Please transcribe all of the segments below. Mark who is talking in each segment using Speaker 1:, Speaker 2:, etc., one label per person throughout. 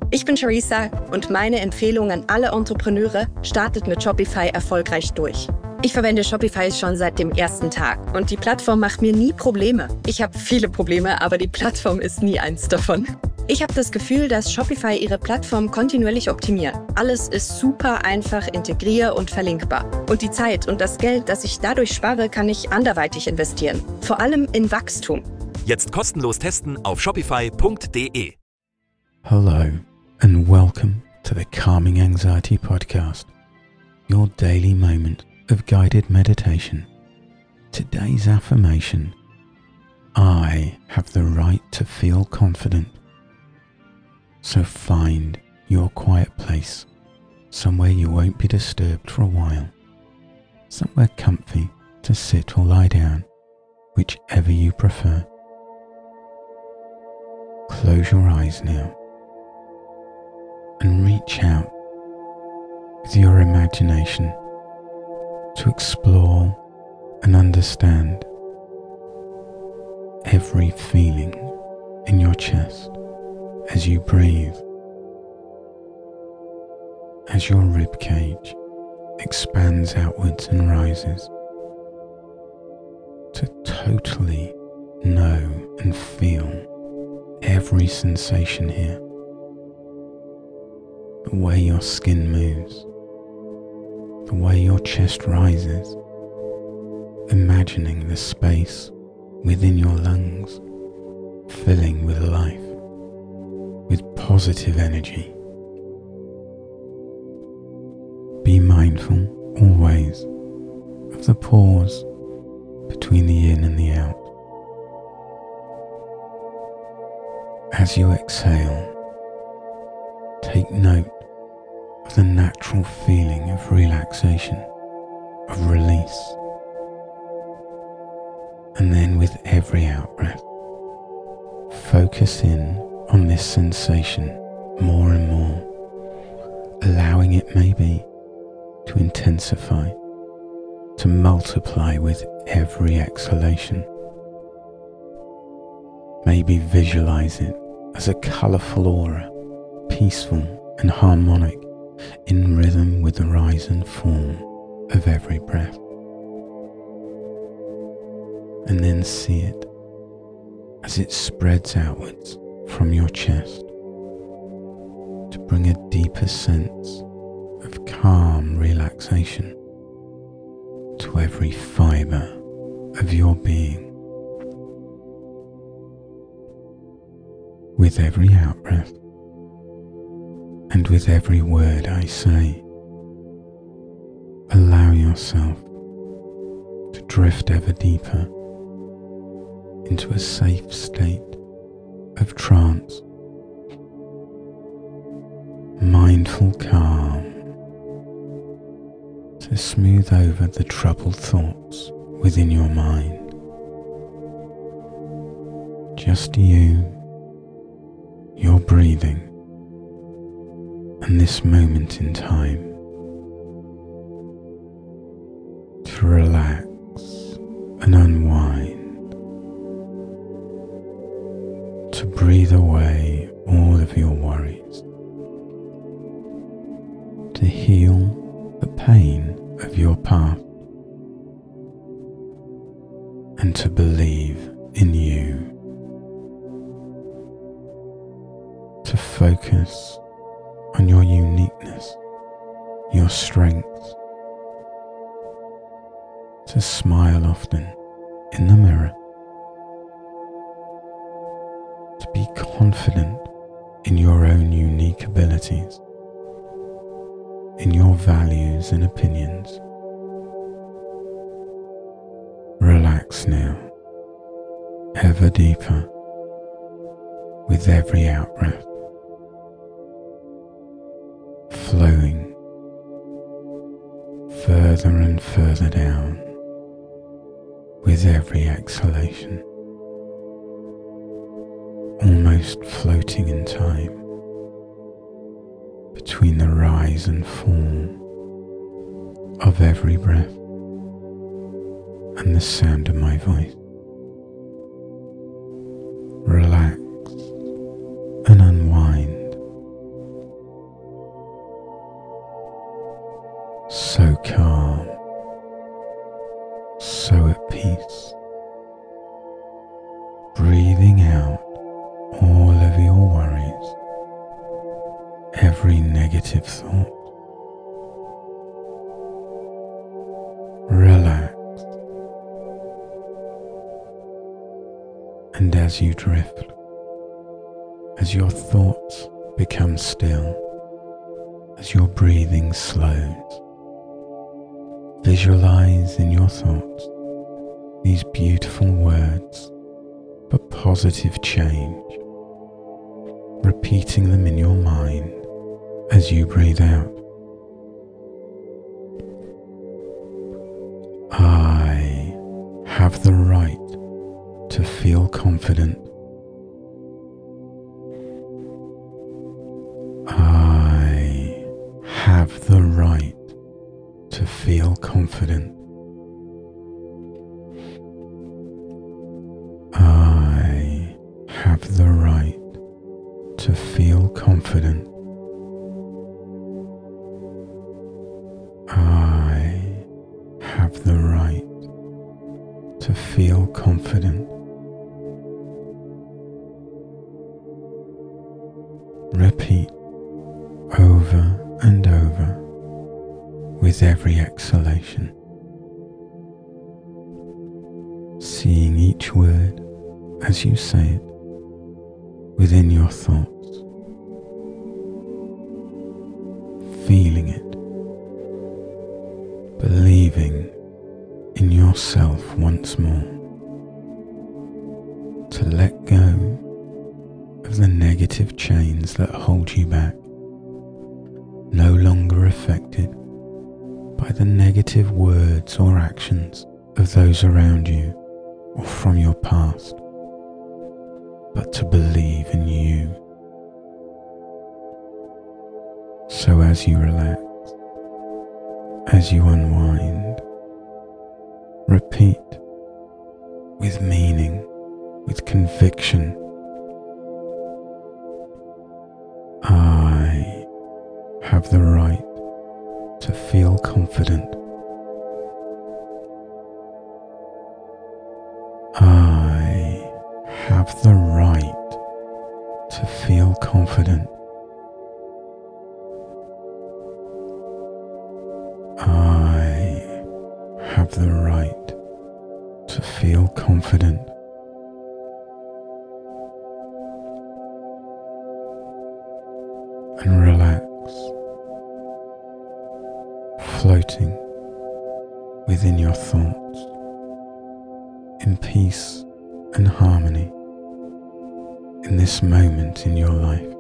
Speaker 1: Ich bin Charissa und meine Empfehlung an alle Entrepreneure: startet mit Shopify erfolgreich durch. Ich verwende Shopify schon seit dem ersten Tag und die Plattform macht mir nie Probleme. Ich habe viele Probleme, aber die Plattform ist nie eins davon. Ich habe das Gefühl, dass Shopify ihre Plattform kontinuierlich optimiert. Alles ist super einfach integrier- und verlinkbar. Und die Zeit und das Geld, das ich dadurch spare, kann ich anderweitig investieren. Vor allem in Wachstum.
Speaker 2: Jetzt kostenlos testen auf shopify.de.
Speaker 3: Hello and welcome to the Calming Anxiety Podcast, your daily moment of guided meditation. Today's affirmation: I have the right to feel confident. So find your quiet place, somewhere you won't be disturbed for a while, somewhere comfy to sit or lie down, whichever you prefer. Close your eyes now and reach out with your imagination to explore and understand every feeling in your chest as you breathe, as your rib cage expands outwards and rises, to totally know and feel every sensation here, the way your skin moves, the way your chest rises, imagining the space within your lungs filling with life, with positive energy. Be mindful always of the pause between the in and the out. As you exhale, take note of the natural feeling of relaxation, of release. And then with every out-breath, focus in on this sensation more and more, allowing it maybe to intensify, to multiply with every exhalation. Maybe visualize it as a colourful aura, peaceful and harmonic, in rhythm with the rise and fall of every breath. And then see it as it spreads outwards from your chest to bring a deeper sense of calm relaxation to every fibre of your being. With every out-breath and with every word I say, allow yourself to drift ever deeper into a safe state of trance, mindful calm, to smooth over the troubled thoughts within your mind. Just you, your breathing, and this moment in time to relax and unwind, to breathe away all of your worries, to heal the pain of your path, and to believe in you, to focus on your uniqueness, your strengths, to smile often in the mirror, to be confident in your own unique abilities, in your values and opinions. Relax now, ever deeper, with every out-breath, flowing further and further down with every exhalation, almost floating in time between the rise and fall of every breath and the sound of my voice. Relax and unwind so calm, so at peace, breathing out all of your worries, every negative thought. Relax, and as you drift, as your thoughts become still, as your breathing slows, visualize in your thoughts these beautiful words for positive change, repeating them in your mind as you breathe out. I have the right to feel confident. I have the right to feel confident. I have the right to feel confident. I have the right to feel confident. Repeat over and over with every exhalation, seeing each word as you say it within your thoughts, feeling it, believing in yourself once more, to let go of the negative chains that hold you back, no longer affected by the negative words or actions of those around you or from your past, but to believe in you. So as you relax, as you unwind, repeat with meaning, with conviction, I have the right to feel confident. I have the right to feel confident. I have the right to feel confident. And relax, floating within your thoughts in peace and harmony in this moment in your life,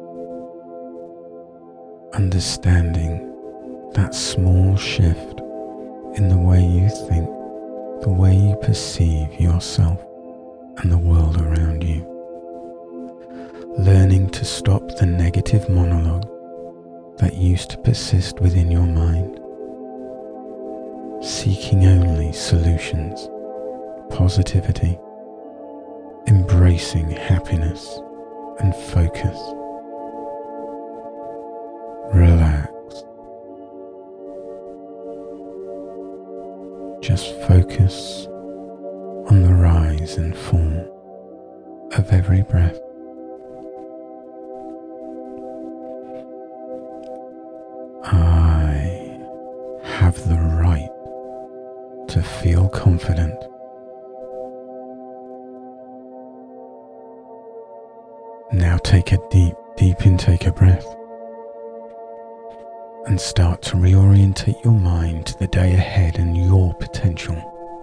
Speaker 3: understanding that small shift in the way you think, the way you perceive yourself and the world around you. Learning to stop the negative monologue that used to persist within your mind, seeking only solutions, positivity, embracing happiness and focus. Relax. Just focus on the rise and fall of every breath. I have the right to feel confident. Now take a deep intake of breath and start to reorientate your mind to the day ahead and your potential.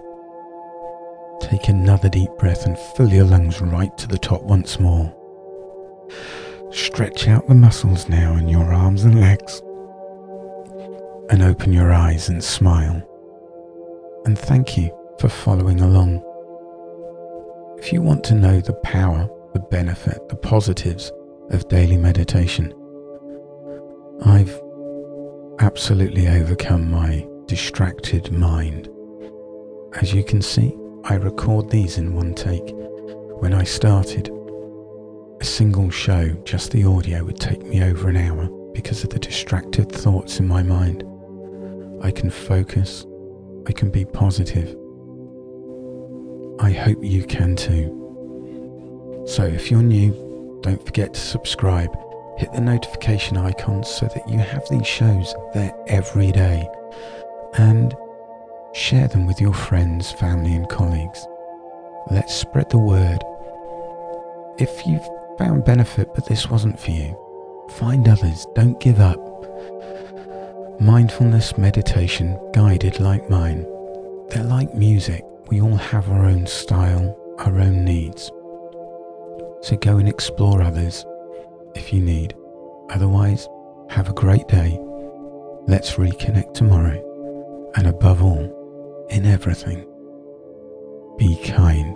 Speaker 3: Take another deep breath and fill your lungs right to the top once more. Stretch out the muscles now in your arms and legs, and open your eyes and smile. And thank you for following along. If you want to know the power, the benefit, the positives of daily meditation, I've absolutely overcome my distracted mind. As you can see, I record these in one take. When I started, a single show, just the audio, would take me over an hour because of the distracted thoughts in my mind. I can focus, I can be positive. I hope you can too. So if you're new, don't forget to subscribe, hit the notification icon so that you have these shows there every day, and share them with your friends, family and colleagues. Let's spread the word. If you've found benefit but this wasn't for you, find others, don't give up. Mindfulness meditation guided like mine. They're like music, we all have our own style, our own needs. So go and explore others if you need. Otherwise, have a great day. Let's reconnect tomorrow. And above all, in everything, be kind.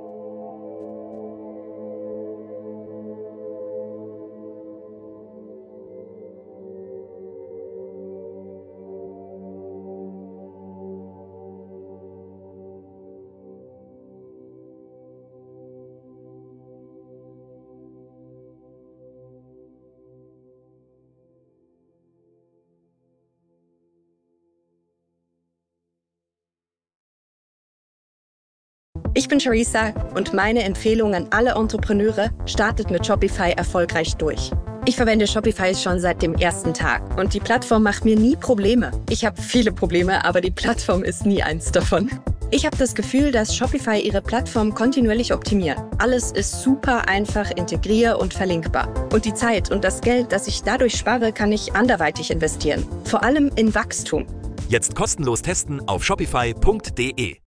Speaker 1: Ich bin Charissa und meine Empfehlung an alle Entrepreneure: startet mit Shopify erfolgreich durch. Ich verwende Shopify schon seit dem ersten Tag und die Plattform macht mir nie Probleme. Ich habe viele Probleme, aber die Plattform ist nie eins davon. Ich habe das Gefühl, dass Shopify ihre Plattform kontinuierlich optimiert. Alles ist super einfach integrier- und verlinkbar. Und die Zeit und das Geld, das ich dadurch spare, kann ich anderweitig investieren. Vor allem in Wachstum.
Speaker 2: Jetzt kostenlos testen auf shopify.de.